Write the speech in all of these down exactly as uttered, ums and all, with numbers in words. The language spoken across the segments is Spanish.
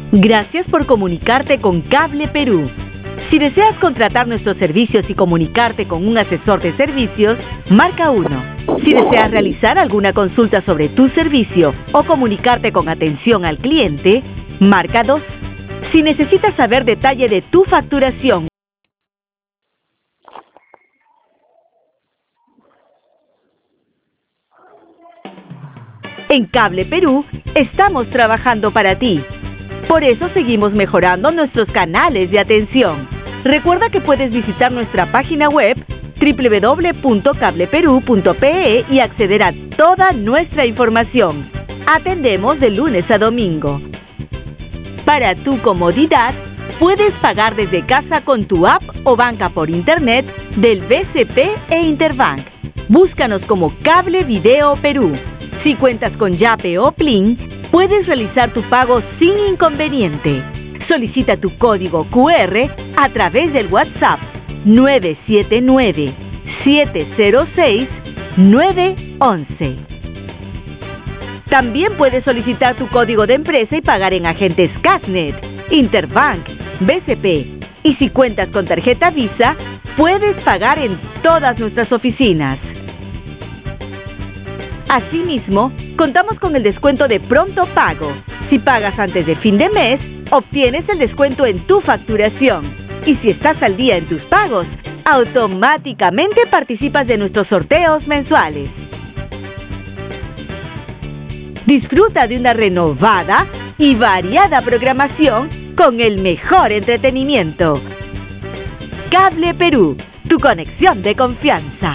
Gracias por comunicarte con Cable Perú. Si deseas contratar nuestros servicios y comunicarte con un asesor de servicios, marca uno. Si deseas realizar alguna consulta sobre tu servicio o comunicarte con atención al cliente, marca dos. Si necesitas saber detalle de tu facturación, en Cable Perú estamos trabajando para ti. Por eso seguimos mejorando nuestros canales de atención. Recuerda que puedes visitar nuestra página web doble u doble u doble u punto cable perú punto pe e y acceder a toda nuestra información. Atendemos de lunes a domingo. Para tu comodidad, puedes pagar desde casa con tu app o banca por internet del B C P e Interbank. Búscanos como Cable Video Perú. Si cuentas con Yape o Plin, puedes realizar tu pago sin inconveniente. Solicita tu código cu erre a través del WhatsApp nueve siete nueve, siete cero seis, nueve once. También puedes solicitar tu código de empresa y pagar en agentes Casnet, Interbank, B C P. Y si cuentas con tarjeta Visa, puedes pagar en todas nuestras oficinas. Asimismo, contamos con el descuento de Pronto Pago. Si pagas antes de fin de mes, obtienes el descuento en tu facturación. Y si estás al día en tus pagos, automáticamente participas de nuestros sorteos mensuales. Disfruta de una renovada y variada programación con el mejor entretenimiento. Cable Perú, tu conexión de confianza.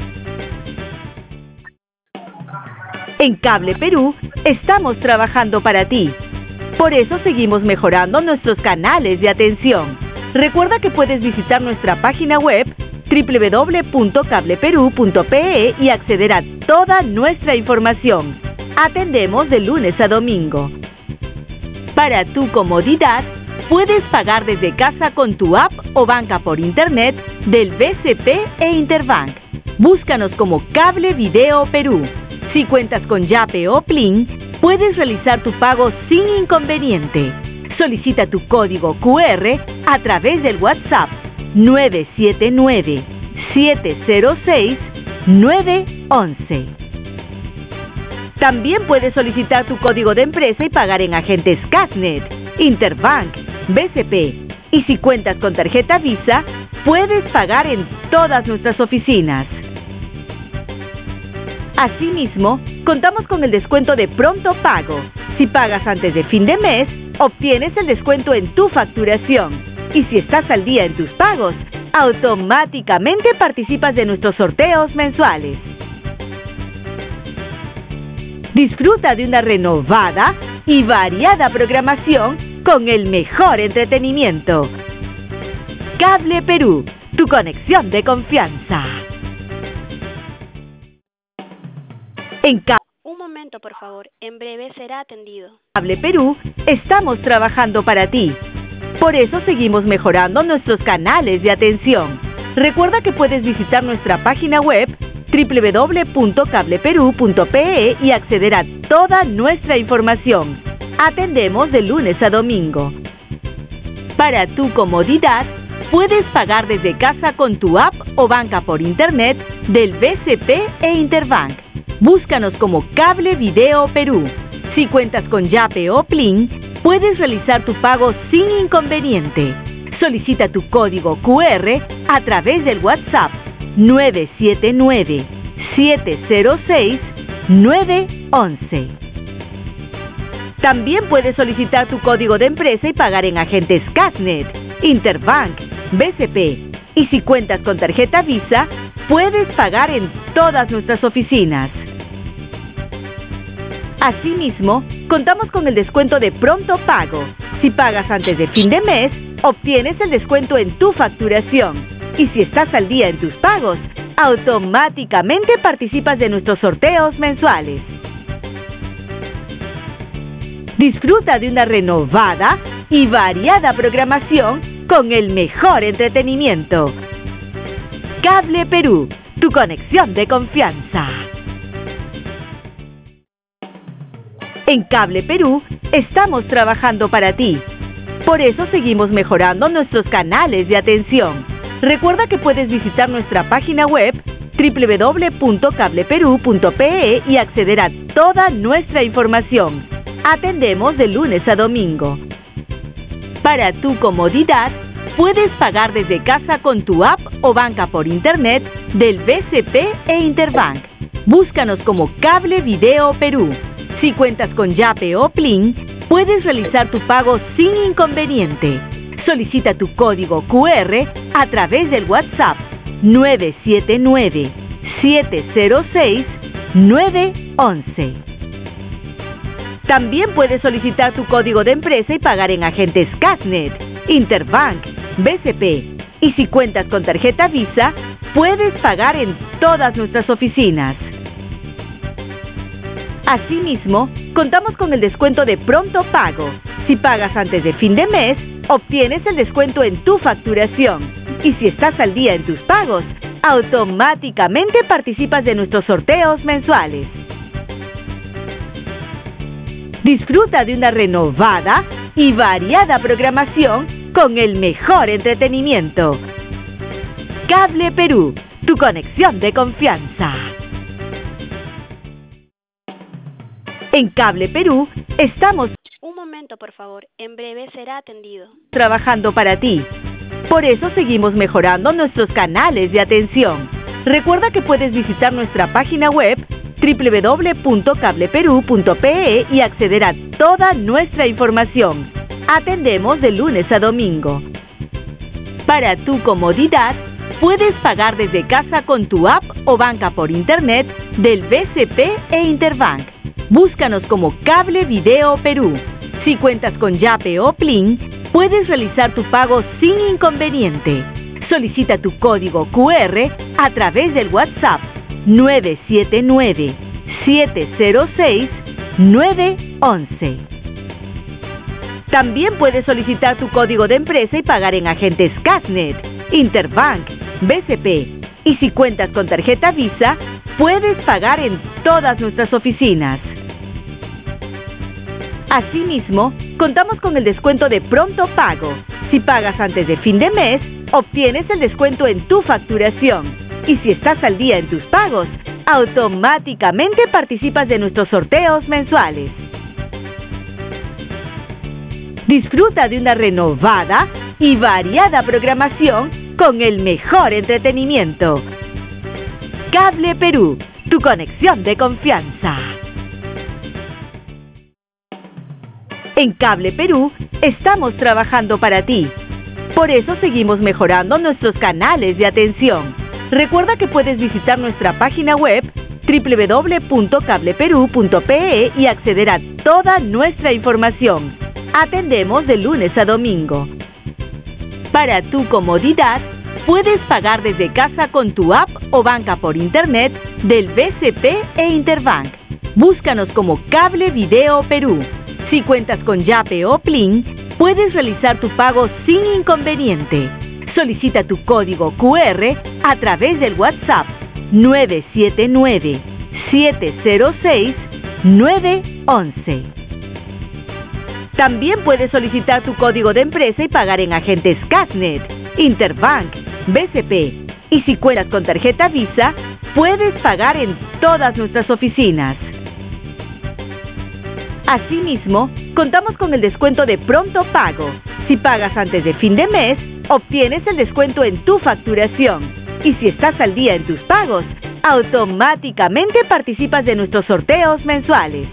En Cable Perú estamos trabajando para ti. Por eso seguimos mejorando nuestros canales de atención. Recuerda que puedes visitar nuestra página web doble u doble u doble u punto cable perú punto pe e y acceder a toda nuestra información. Atendemos de lunes a domingo. Para tu comodidad, puedes pagar desde casa con tu app o banca por internet del B C P e Interbank. Búscanos como Cable Video Perú. Si cuentas con Yape o Plin, puedes realizar tu pago sin inconveniente. Solicita tu código cu erre a través del WhatsApp nueve siete nueve, siete cero seis, nueve once. También puedes solicitar tu código de empresa y pagar en agentes Casnet, Interbank, B C P. Y si cuentas con tarjeta Visa, puedes pagar en todas nuestras oficinas. Asimismo, contamos con el descuento de Pronto Pago. Si pagas antes de fin de mes, obtienes el descuento en tu facturación. Y si estás al día en tus pagos, automáticamente participas de nuestros sorteos mensuales. Disfruta de una renovada y variada programación con el mejor entretenimiento. Cable Perú, tu conexión de confianza. En Cable Un momento, por favor. En breve será atendido. Cable Perú estamos trabajando para ti. Por eso seguimos mejorando nuestros canales de atención. Recuerda que puedes visitar nuestra página web doble u doble u doble u punto cable perú punto pe e y acceder a toda nuestra información. Atendemos de lunes a domingo. Para tu comodidad, puedes pagar desde casa con tu app o banca por internet del B C P e Interbank. Búscanos como Cable Video Perú. Si cuentas con Yape o Plin, puedes realizar tu pago sin inconveniente. Solicita tu código cu erre a través del WhatsApp nueve siete nueve, siete cero seis, nueve once. También puedes solicitar tu código de empresa y pagar en agentes Casnet, Interbank, B C P. Y si cuentas con tarjeta Visa, puedes pagar en todas nuestras oficinas. Asimismo, contamos con el descuento de Pronto Pago. Si pagas antes de fin de mes, obtienes el descuento en tu facturación. Y si estás al día en tus pagos, automáticamente participas de nuestros sorteos mensuales. Disfruta de una renovada y variada programación con el mejor entretenimiento. Cable Perú, tu conexión de confianza. En Cable Perú estamos trabajando para ti. Por eso seguimos mejorando nuestros canales de atención. Recuerda que puedes visitar nuestra página web doble u doble u doble u punto cable perú punto pe e y acceder a toda nuestra información. Atendemos de lunes a domingo. Para tu comodidad, puedes pagar desde casa con tu app o banca por internet del B C P e Interbank. Búscanos como Cable Video Perú. Si cuentas con Yape o Plin, puedes realizar tu pago sin inconveniente. Solicita tu código cu erre a través del WhatsApp nueve siete nueve, siete cero seis, nueve once. También puedes solicitar tu código de empresa y pagar en agentes Casnet, Interbank, B C P. Y si cuentas con tarjeta Visa, puedes pagar en todas nuestras oficinas. Asimismo, contamos con el descuento de Pronto Pago. Si pagas antes de fin de mes, obtienes el descuento en tu facturación. Y si estás al día en tus pagos, automáticamente participas de nuestros sorteos mensuales. Disfruta de una renovada y variada programación con el mejor entretenimiento. Cable Perú, tu conexión de confianza. En Cable Perú estamos Un momento, por favor. En breve será atendido. trabajando para ti. Por eso seguimos mejorando nuestros canales de atención. Recuerda que puedes visitar nuestra página web doble u doble u doble u punto cable perú punto pe e y acceder a toda nuestra información. Atendemos de lunes a domingo. Para tu comodidad, puedes pagar desde casa con tu app o banca por internet del B C P e Interbank. Búscanos como Cable Video Perú. Si cuentas con Yape o Plin, puedes realizar tu pago sin inconveniente. Solicita tu código cu erre a través del WhatsApp nueve siete nueve, siete cero seis, nueve once. También puedes solicitar tu código de empresa y pagar en agentes Casnet, Interbank, B C P. Y si cuentas con tarjeta Visa, puedes pagar en todas nuestras oficinas. Asimismo, contamos con el descuento de Pronto Pago. Si pagas antes de fin de mes, obtienes el descuento en tu facturación. Y si estás al día en tus pagos, automáticamente participas de nuestros sorteos mensuales. Disfruta de una renovada y variada programación con el mejor entretenimiento. Cable Perú, tu conexión de confianza. En Cable Perú estamos trabajando para ti. Por eso seguimos mejorando nuestros canales de atención. Recuerda que puedes visitar nuestra página web doble u doble u doble u punto cable perú punto pe e y acceder a toda nuestra información. Atendemos de lunes a domingo. Para tu comodidad, puedes pagar desde casa con tu app o banca por internet del B C P e Interbank. Búscanos como Cable Video Perú. Si cuentas con Yape o Plin, puedes realizar tu pago sin inconveniente. Solicita tu código cu erre a través del WhatsApp nueve siete nueve, siete cero seis, nueve once. También puedes solicitar tu código de empresa y pagar en agentes Casnet, Interbank, B C P. Y si cuentas con tarjeta Visa, puedes pagar en todas nuestras oficinas. Asimismo, contamos con el descuento de Pronto Pago. Si pagas antes de fin de mes, obtienes el descuento en tu facturación. Y si estás al día en tus pagos, automáticamente participas de nuestros sorteos mensuales.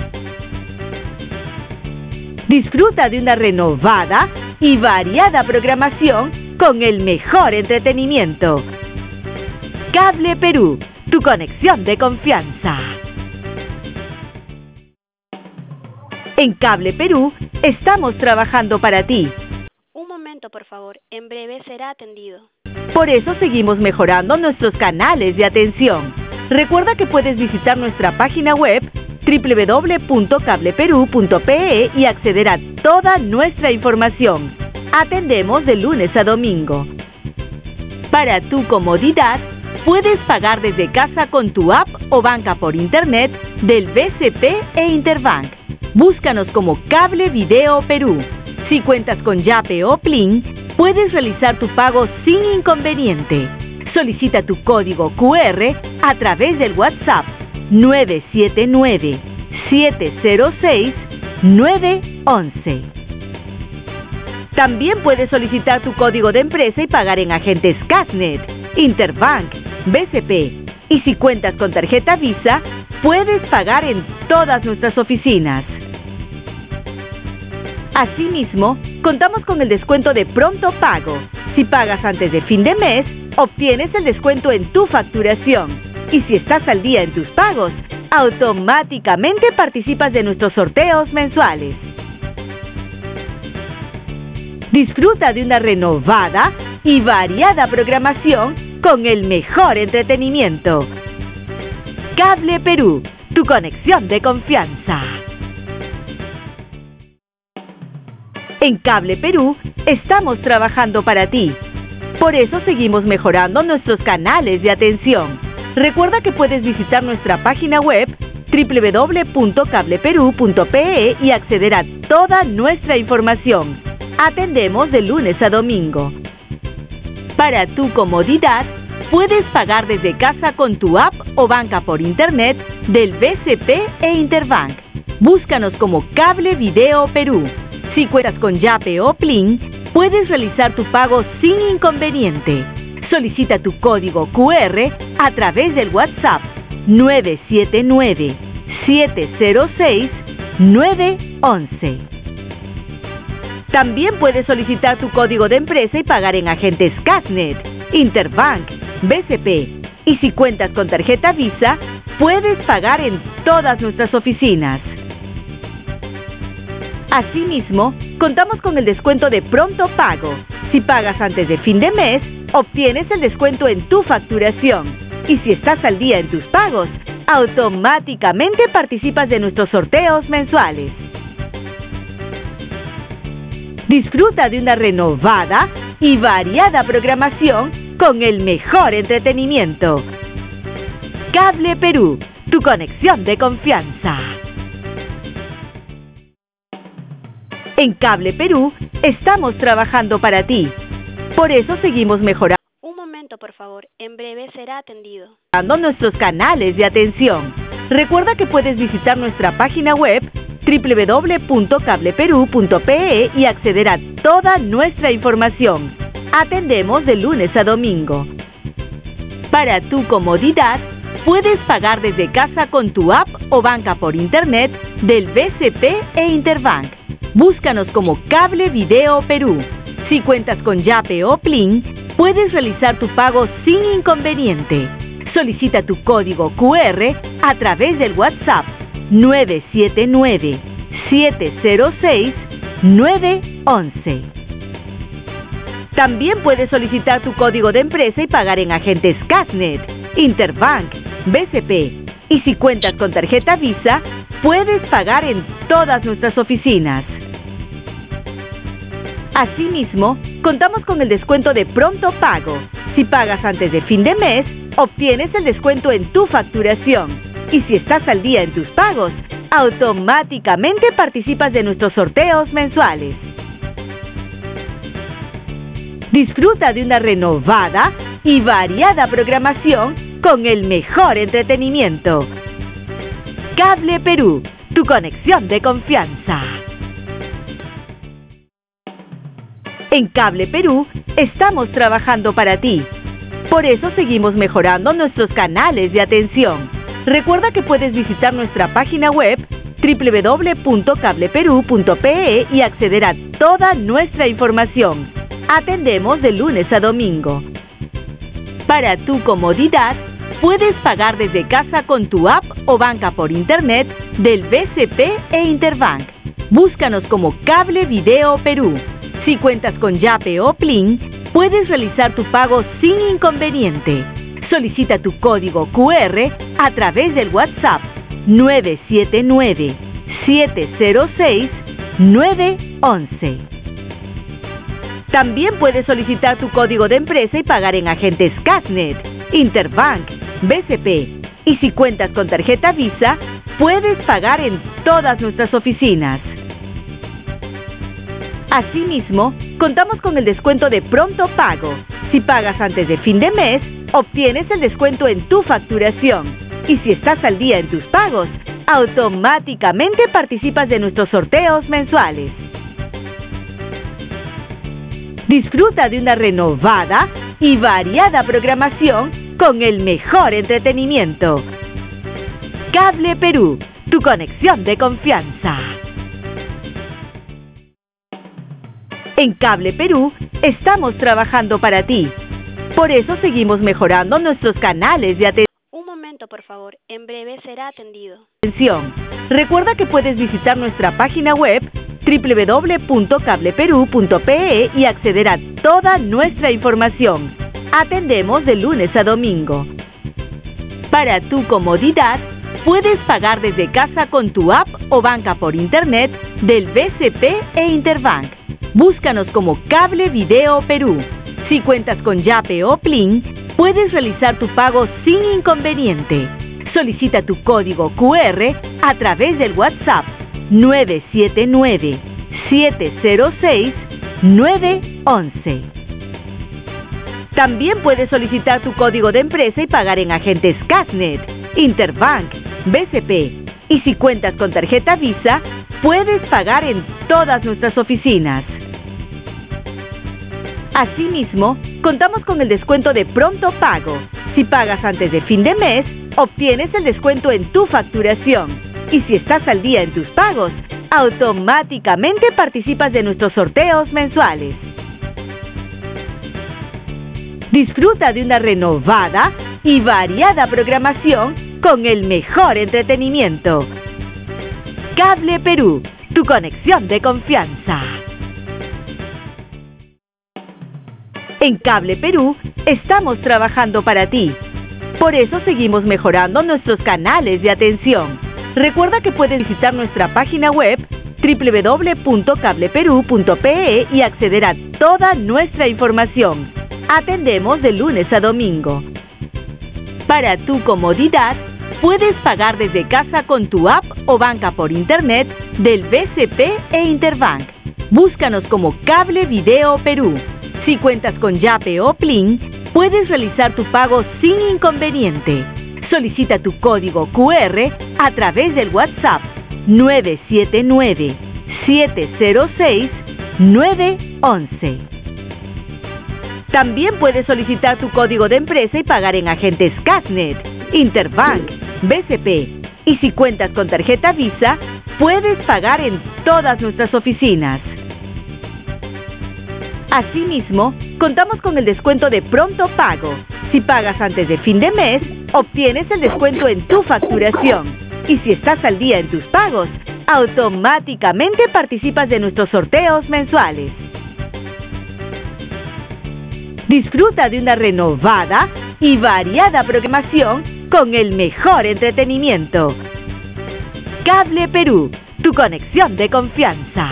Disfruta de una renovada y variada programación con el mejor entretenimiento. Cable Perú, tu conexión de confianza. En Cable Perú estamos trabajando para ti. Un momento, por favor. En breve será atendido. Por eso seguimos mejorando nuestros canales de atención. Recuerda que puedes visitar nuestra página web doble u doble u doble u punto cable perú punto pe e y acceder a toda nuestra información. Atendemos de lunes a domingo. Para tu comodidad, puedes pagar desde casa con tu app o banca por internet del B C P e Interbank. Búscanos como Cable Video Perú. Si cuentas con Yape o Plin, puedes realizar tu pago sin inconveniente. Solicita tu código cu erre a través del WhatsApp nueve siete nueve, siete cero seis, nueve once. También puedes solicitar tu código de empresa y pagar en agentes Casnet, Interbank, B C P. Y si cuentas con tarjeta Visa, puedes pagar en todas nuestras oficinas. Asimismo, contamos con el descuento de pronto pago. Si pagas antes de fin de mes, obtienes el descuento en tu facturación. Y si estás al día en tus pagos, automáticamente participas de nuestros sorteos mensuales. Disfruta de una renovada y variada programación con el mejor entretenimiento. Cable Perú, tu conexión de confianza. En Cable Perú estamos trabajando para ti. Por eso seguimos mejorando nuestros canales de atención. Recuerda que puedes visitar nuestra página web doble u doble u doble u punto cable perú punto pe e y acceder a toda nuestra información. Atendemos de lunes a domingo. Para tu comodidad, puedes pagar desde casa con tu app o banca por internet del B C P e Interbank. Búscanos como Cable Video Perú. Si cuentas con Yape o Plin, puedes realizar tu pago sin inconveniente. Solicita tu código cu erre a través del WhatsApp nueve siete nueve, siete cero seis, nueve once. También puedes solicitar tu código de empresa y pagar en agentes Casnet, Interbank, B C P. Y si cuentas con tarjeta Visa, puedes pagar en todas nuestras oficinas. Asimismo, contamos con el descuento de pronto pago. Si pagas antes de fin de mes, obtienes el descuento en tu facturación. Y si estás al día en tus pagos, automáticamente participas de nuestros sorteos mensuales. Disfruta de una renovada y variada programación con el mejor entretenimiento. Cable Perú, tu conexión de confianza. En Cable Perú estamos trabajando para ti. Por eso seguimos mejorando Un momento, por favor. En breve será atendido. nuestros canales de atención. Recuerda que puedes visitar nuestra página web doble u doble u doble u punto cable perú punto pe e y acceder a toda nuestra información. Atendemos de lunes a domingo. Para tu comodidad, puedes pagar desde casa con tu app o banca por internet del B C P e Interbank. Búscanos como Cable Video Perú. Si cuentas con Yape o Plin, puedes realizar tu pago sin inconveniente. Solicita tu código cu erre a través del WhatsApp nueve siete nueve, siete cero seis, nueve once. También puedes solicitar tu código de empresa y pagar en agentes Casnet, Interbank, B C P. Y si cuentas con tarjeta Visa, puedes pagar en todas nuestras oficinas. Asimismo, contamos con el descuento de pronto pago. Si pagas antes de fin de mes, obtienes el descuento en tu facturación. Y si estás al día en tus pagos, automáticamente participas de nuestros sorteos mensuales. Disfruta de una renovada y variada programación con el mejor entretenimiento. Cable Perú, tu conexión de confianza. En Cable Perú estamos trabajando para ti. Por eso seguimos mejorando nuestros canales de atención. Recuerda que puedes visitar nuestra página web doble u doble u doble u punto cable perú punto pe e y acceder a toda nuestra información. Atendemos de lunes a domingo. Para tu comodidad, puedes pagar desde casa con tu app o banca por internet del B C P e Interbank. Búscanos como Cable Video Perú. Si cuentas con Yape o Plin, puedes realizar tu pago sin inconveniente. Solicita tu código cu erre a través del WhatsApp nueve siete nueve, siete cero seis, nueve once. También puedes solicitar tu código de empresa y pagar en agentes Casnet, Interbank, B C P. Y si cuentas con tarjeta Visa, puedes pagar en todas nuestras oficinas. Asimismo, contamos con el descuento de pronto pago. Si pagas antes de fin de mes, obtienes el descuento en tu facturación. Y si estás al día en tus pagos, automáticamente participas de nuestros sorteos mensuales. Disfruta de una renovada y variada programación con el mejor entretenimiento. Cable Perú, tu conexión de confianza. En Cable Perú estamos trabajando para ti. Por eso seguimos mejorando nuestros canales de atención. Un momento, por favor. En breve será atendido. Recuerda que puedes visitar nuestra página web doble u doble u doble u punto cable perú punto pe e y acceder a toda nuestra información. Atendemos de lunes a domingo. Para tu comodidad, puedes pagar desde casa con tu app o banca por internet del B C P e Interbank. Búscanos como Cable Video Perú. Si cuentas con Yape o Plin, puedes realizar tu pago sin inconveniente. Solicita tu código cu erre a través del WhatsApp nueve siete nueve, siete cero seis, nueve once. También puedes solicitar tu código de empresa y pagar en agentes Casnet, Interbank, B C P. Y si cuentas con tarjeta Visa, puedes pagar en todas nuestras oficinas. Asimismo, contamos con el descuento de pronto pago. Si pagas antes de fin de mes, obtienes el descuento en tu facturación. Y si estás al día en tus pagos, automáticamente participas de nuestros sorteos mensuales. Disfruta de una renovada y variada programación con el mejor entretenimiento. Cable Perú, tu conexión de confianza. En Cable Perú estamos trabajando para ti. Por eso seguimos mejorando nuestros canales de atención. Recuerda que puedes visitar nuestra página web doble u doble u doble u punto cable perú punto pe e y acceder a toda nuestra información. Atendemos de lunes a domingo. Para tu comodidad, puedes pagar desde casa con tu app o banca por internet del B C P e Interbank. Búscanos como Cable Video Perú. Si cuentas con Yape o Plin, puedes realizar tu pago sin inconveniente. Solicita tu código cu erre a través del WhatsApp nueve siete nueve, siete cero seis, nueve once. También puedes solicitar tu código de empresa y pagar en agentes Casnet, Interbank, B C P. Y si cuentas con tarjeta Visa, puedes pagar en todas nuestras oficinas. Asimismo, contamos con el descuento de pronto pago. Si pagas antes de fin de mes, obtienes el descuento en tu facturación. Y si estás al día en tus pagos, automáticamente participas de nuestros sorteos mensuales. Disfruta de una renovada y variada programación con el mejor entretenimiento. Cable Perú, tu conexión de confianza.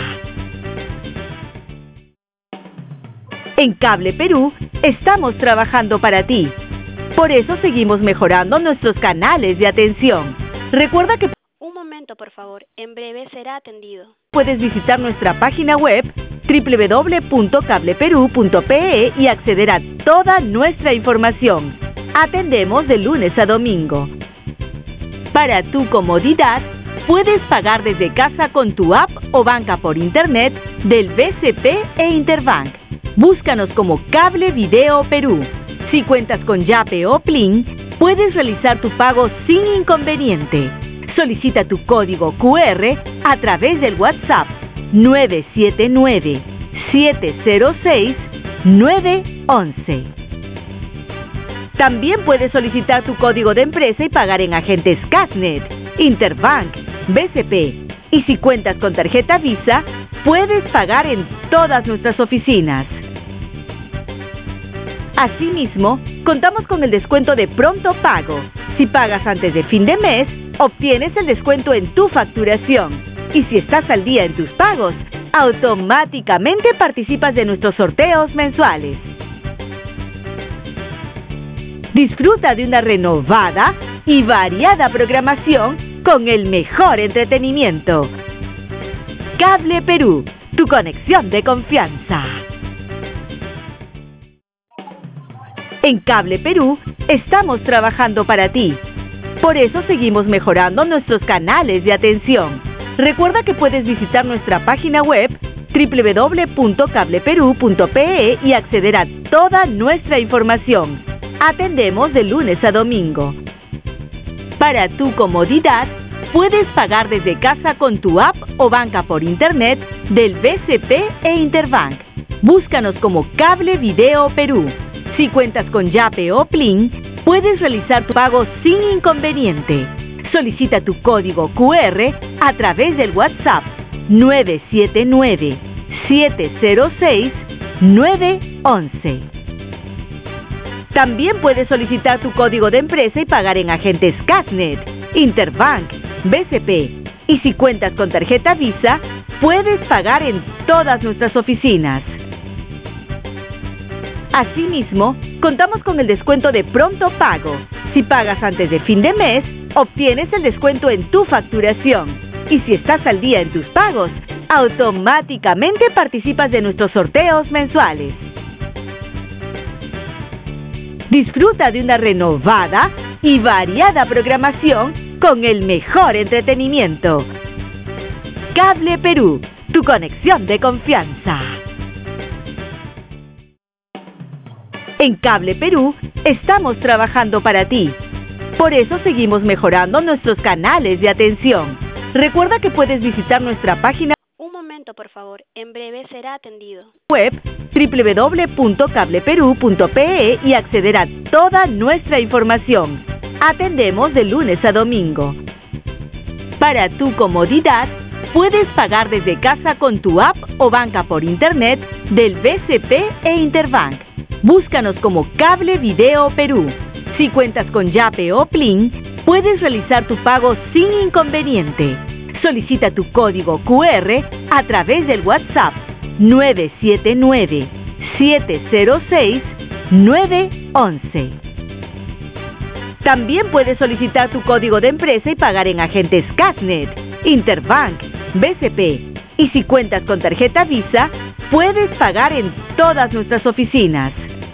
En Cable Perú estamos trabajando para ti. Por eso seguimos mejorando nuestros canales de atención. Recuerda que Un momento, por favor. En breve será atendido. puedes visitar nuestra página web doble u doble u doble u punto cable perú punto pe e y acceder a toda nuestra información. Atendemos de lunes a domingo. Para tu comodidad, puedes pagar desde casa con tu app o banca por internet del B C P e Interbank. Búscanos como Cable Video Perú. Si cuentas con Yape o Plin, puedes realizar tu pago sin inconveniente. Solicita tu código cu erre a través del WhatsApp nueve siete nueve, siete cero seis, nueve once. También puedes solicitar tu código de empresa y pagar en agentes Casnet, Interbank, B C P. Y si cuentas con tarjeta Visa, puedes pagar en todas nuestras oficinas. Asimismo, contamos con el descuento de pronto pago. Si pagas antes de fin de mes, obtienes el descuento en tu facturación. Y si estás al día en tus pagos, automáticamente participas de nuestros sorteos mensuales. Disfruta de una renovada y variada programación con el mejor entretenimiento. Cable Perú, tu conexión de confianza. En Cable Perú estamos trabajando para ti. Por eso seguimos mejorando nuestros canales de atención. Recuerda que puedes visitar nuestra página web doble u doble u doble u punto cable perú punto pe e y acceder a toda nuestra información. Atendemos de lunes a domingo. Para tu comodidad, puedes pagar desde casa con tu app o banca por internet del B C P e Interbank. Búscanos como Cable Video Perú. Si cuentas con Yape o Plin, puedes realizar tu pago sin inconveniente. Solicita tu código cu erre a través del WhatsApp nueve siete nueve, siete cero seis, nueve once. También puedes solicitar tu código de empresa y pagar en agentes Casnet, Interbank, B C P. Y si cuentas con tarjeta Visa, puedes pagar en todas nuestras oficinas. Asimismo, contamos con el descuento de pronto pago. Si pagas antes de fin de mes, obtienes el descuento en tu facturación. Y si estás al día en tus pagos, automáticamente participas de nuestros sorteos mensuales. Disfruta de una renovada y variada programación con el mejor entretenimiento. Cable Perú, tu conexión de confianza. En Cable Perú estamos trabajando para ti. Por eso seguimos mejorando nuestros canales de atención. Recuerda que puedes visitar nuestra página Un momento, por favor. En breve será atendido. web doble u doble u doble u punto cable perú punto pe e y acceder a toda nuestra información. Atendemos de lunes a domingo. Para tu comodidad, puedes pagar desde casa con tu app o banca por internet del B C P e Interbank. Búscanos como Cable Video Perú. Si cuentas con Yape o Plin, puedes realizar tu pago sin inconveniente. Solicita tu código cu erre a través del WhatsApp nueve siete nueve, siete cero seis, nueve once. También puedes solicitar tu código de empresa y pagar en agentes Casnet, Interbank, B C P. Y si cuentas con tarjeta Visa, puedes pagar en todas nuestras oficinas.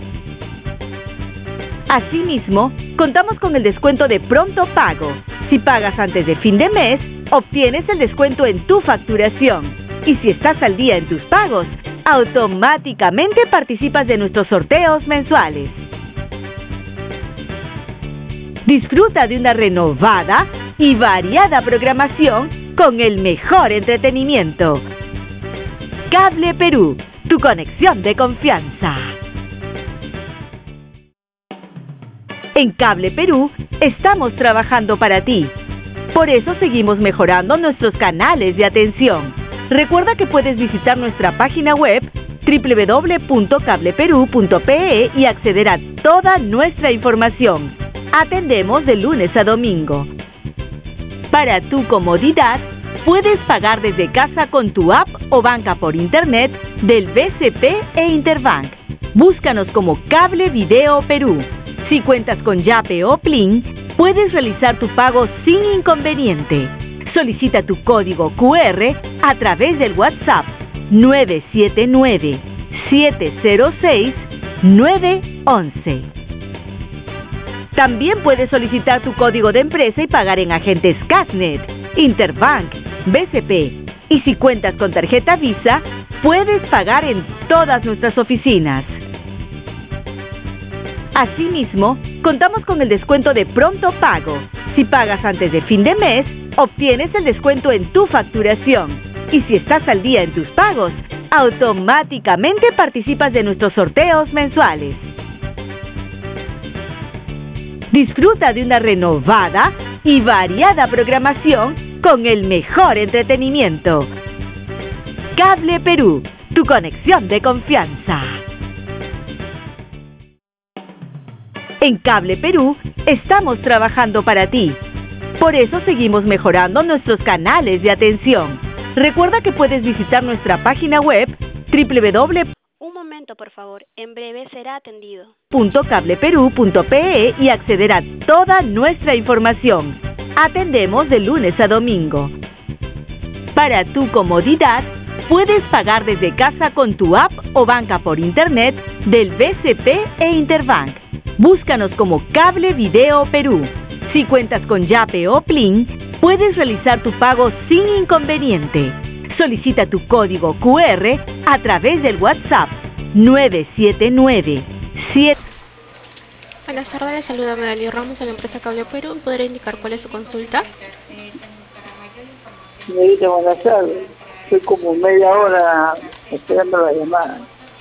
Asimismo, contamos con el descuento de pronto pago. Si pagas antes de fin de mes, obtienes el descuento en tu facturación. Y si estás al día en tus pagos, automáticamente participas de nuestros sorteos mensuales. Disfruta de una renovada y variada programación con el mejor entretenimiento. Cable Perú, tu conexión de confianza. En Cable Perú estamos trabajando para ti. Por eso seguimos mejorando nuestros canales de atención. Recuerda que puedes visitar nuestra página web doble u doble u doble u punto cable perú punto pe e y acceder a toda nuestra información. Atendemos de lunes a domingo. Para tu comodidad, puedes pagar desde casa con tu app o banca por internet del B C P e Interbank. Búscanos como Cable Video Perú. Si cuentas con Yape o Plin, puedes realizar tu pago sin inconveniente. Solicita tu código cu erre a través del WhatsApp nueve siete nueve, siete cero seis, nueve once. También puedes solicitar tu código de empresa y pagar en agentes Casnet, Interbank, B C P. Y si cuentas con tarjeta Visa, puedes pagar en todas nuestras oficinas. Asimismo, contamos con el descuento de pronto pago. Si pagas antes de fin de mes, obtienes el descuento en tu facturación. Y si estás al día en tus pagos, automáticamente participas de nuestros sorteos mensuales. Disfruta de una renovada y variada programación con el mejor entretenimiento. Cable Perú, tu conexión de confianza. En Cable Perú estamos trabajando para ti. Por eso seguimos mejorando nuestros canales de atención. Recuerda que puedes visitar nuestra página web doble u doble u doble u Un momento, por favor. En breve será atendido. punto cable perú punto pe e y acceder a toda nuestra información. Atendemos de lunes a domingo. Para tu comodidad, puedes pagar desde casa con tu app o banca por internet del B C P e Interbank. Búscanos como Cable Video Perú. Si cuentas con Yape o Plin, puedes realizar tu pago sin inconveniente. Solicita tu código Q R a través del WhatsApp nueve siete nueve siete. Buenas tardes, les saluda Medalí Ramos de la empresa Cable Perú. ¿Podría indicar cuál es su consulta? Señorita, buenas tardes. Estoy como media hora esperando la llamada.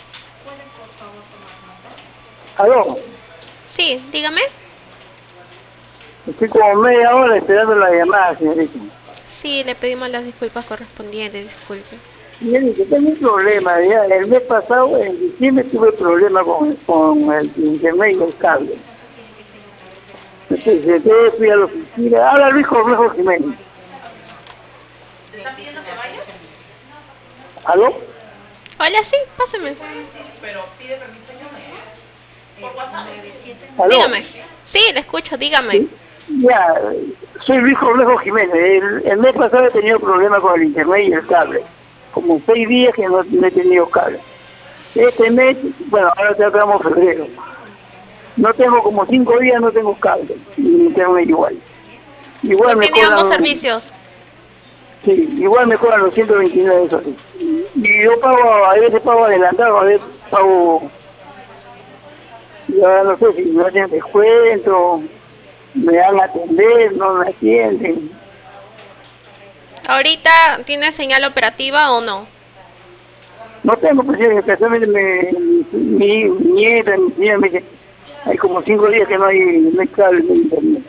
¿Aló? Sí, dígame. Estoy como media hora esperando la llamada, señorita. Sí, le pedimos las disculpas correspondientes, disculpe. Señorita, tengo un problema. Ya el mes pasado, en diciembre, tuve problemas con, con el internet y el cable. Entonces, yo fui a la oficina. Habla Luis Cornejo Jiménez. ¿Te están pidiendo que vayas? ¿Aló? Hola, sí, páseme. Pero pide permiso yo, por WhatsApp. ¿Aló? Dígame. Sí, le escucho, dígame. ¿Sí? Ya, soy Luis Cornejo Jiménez. El, el mes pasado he tenido problemas con el internet y el cable. Como seis días que no, no he tenido cable. Este mes, bueno, ahora ya estamos en febrero. No tengo como cinco días, no tengo cable. Ni internet igual. Igual ¿No me tiene ambos cobran, servicios? sí, igual me cobran los ciento veintinueve eso sí. Y yo pago, a veces pago adelantado, a veces pago, ya no sé si me hacen descuento, me dan a atender, no me atienden. ¿Ahorita tiene señal operativa o no? No tengo presión, casualmente me, mi, mi nieta, mi tía me dice, hay como cinco días que no hay, no hay cable en internet.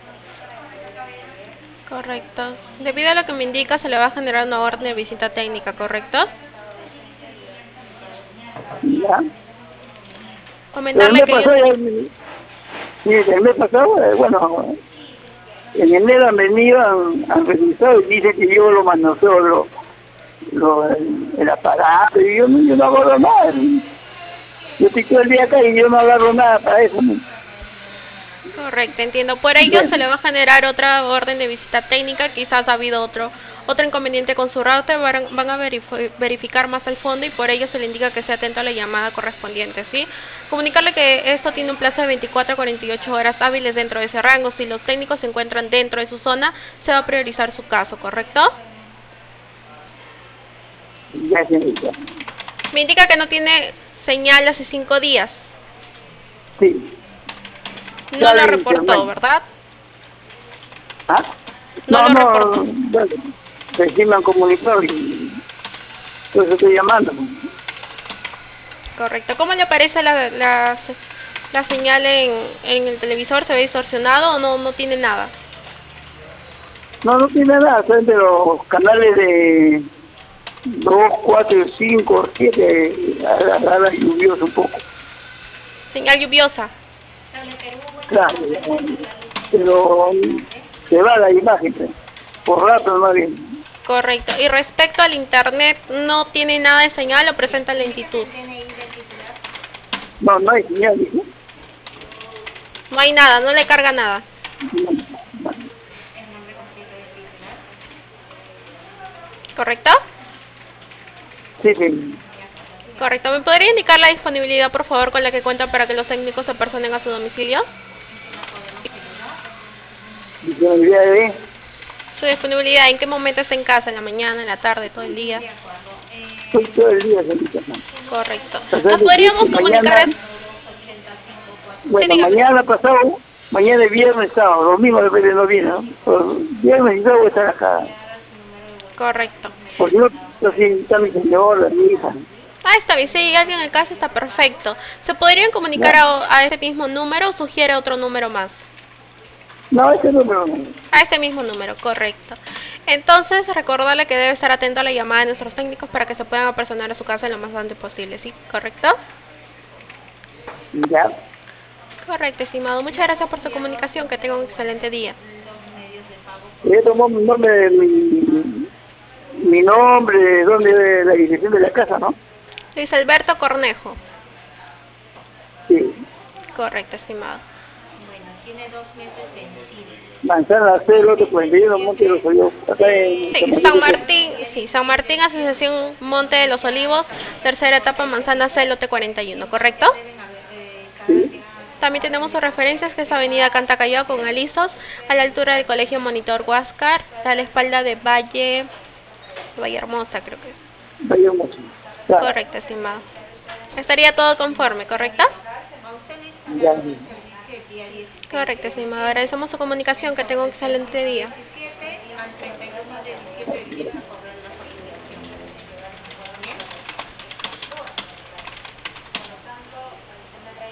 Correcto. Debido a lo que me indica, se le va a generar una orden de visita técnica, ¿correcto? ¿Ya? Pero el Comentarle mes que pasado, yo... sí, el mes pasado, eh, bueno, en enero han venido, han, han revisado y dicen que yo lo mando solo, lo, el, el aparato, y yo, no- yo no agarro nada. Yo estoy todo el día acá y yo no agarro nada para eso. ¿No? Correcto, entiendo. Por ello se le va a generar otra orden de visita técnica. Quizás ha habido otro otro inconveniente con su router. Van, van a verif- verificar más al fondo y por ello se le indica que esté atento a la llamada correspondiente, ¿sí? Comunicarle que esto tiene un plazo de veinticuatro a cuarenta y ocho horas hábiles dentro de ese rango. Si los técnicos se encuentran dentro de su zona, se va a priorizar su caso, ¿correcto? Ya, señorita. Me indica que no tiene señal hace cinco días. Sí. No Claro, lo reportó, internet. ¿verdad? ¿Ah? No No, lo no, reportó. bueno, recién me han comunicado y por eso estoy llamando. Correcto. ¿Cómo le aparece la, la, la señal en, en el televisor? ¿Se ve distorsionado o no, no tiene nada? No, no tiene nada, son de los canales de dos, cuatro, cinco, siete, ahora lluvioso un poco. Señal lluviosa. Claro, pero se va la imagen, pues, por rato más bien. Correcto. Y respecto al internet, ¿no tiene nada de señal o presenta lentitud? No, no hay señal, ¿no? No hay nada, no le carga nada. ¿Correcto? Sí, sí. Correcto. ¿Me podría indicar la disponibilidad, por favor, con la que cuenta para que los técnicos se personen a su domicilio? Disponibilidad de... Su disponibilidad, ¿en qué momento está en casa? ¿En la mañana, en la tarde, todo el día? Estoy todo el día, señorita. Correcto. O sea, ¿Nos podríamos mañana- comunicar? Bueno, dígame. mañana pasado, mañana es viernes, sábado, domingo depende no viene, ¿no? Pero viernes y sábado voy a estar acá. Correcto. Porque no, no sé, está mi señora, mi hija. Ah, está bien, si hay alguien en casa está perfecto. ¿Se podrían comunicar a, a ese mismo número o sugiere otro número más? No, ese número no. A este mismo número, correcto. Entonces, recordarle que debe estar atento a la llamada de nuestros técnicos para que se puedan apersonar a su casa lo más antes posible, ¿sí? ¿Correcto? Ya. Correcto, estimado. Muchas gracias por su comunicación. Que tenga un excelente día. Ella tomó mi nombre, mi, mi nombre, donde la dirección de la casa, ¿no? Luis Alberto Cornejo. Sí. Correcto, estimado. tiene dos meses vencido. Manzana C, lote cuarenta y uno, Monte de los Olivos. Acá en Sí, San Martín, sí, San Martín, Asociación Monte de los Olivos, tercera etapa, Manzana C, lote cuarenta y uno, ¿correcto? Sí. También tenemos sus referencias, que es Avenida Cantacallao con Alisos, a la altura del Colegio Monitor Huáscar, a la espalda de Valle, Valle Hermosa, creo que es. Vaya mucho. Claro. Correcto, estimado. Estaría todo conforme, ¿correcto? Ya. Correcto, estimado. Agradecemos su comunicación, que tenga un excelente día. al treinta y uno del diecisiete